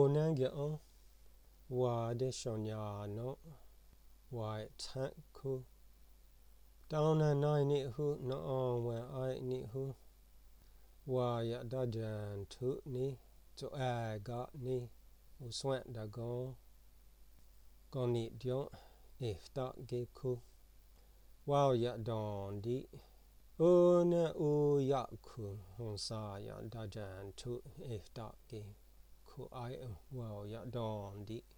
nang ge wa de shonya no wa tan ku down na nai ni hu no on when I ni hu wa ya da jan tu ni to a ga ni u swan da go con ni dio if ta ge ku wa ya don di o na o ya ku hon sa ya da jan tu if ta ge ku I wa ya don di